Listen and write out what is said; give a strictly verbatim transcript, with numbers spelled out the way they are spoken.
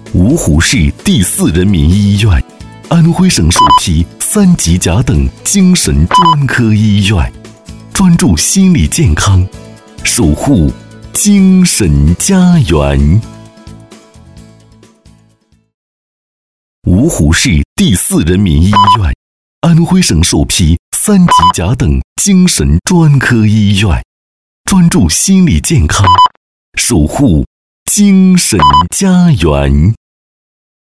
芜湖市第四人民医院，安徽省首批三级甲等精神专科医院，专注心理健康，守护精神家园。芜湖市第四人民医院，安徽省首批三级甲等精神专科医院，专注心理健康，守护精神家园。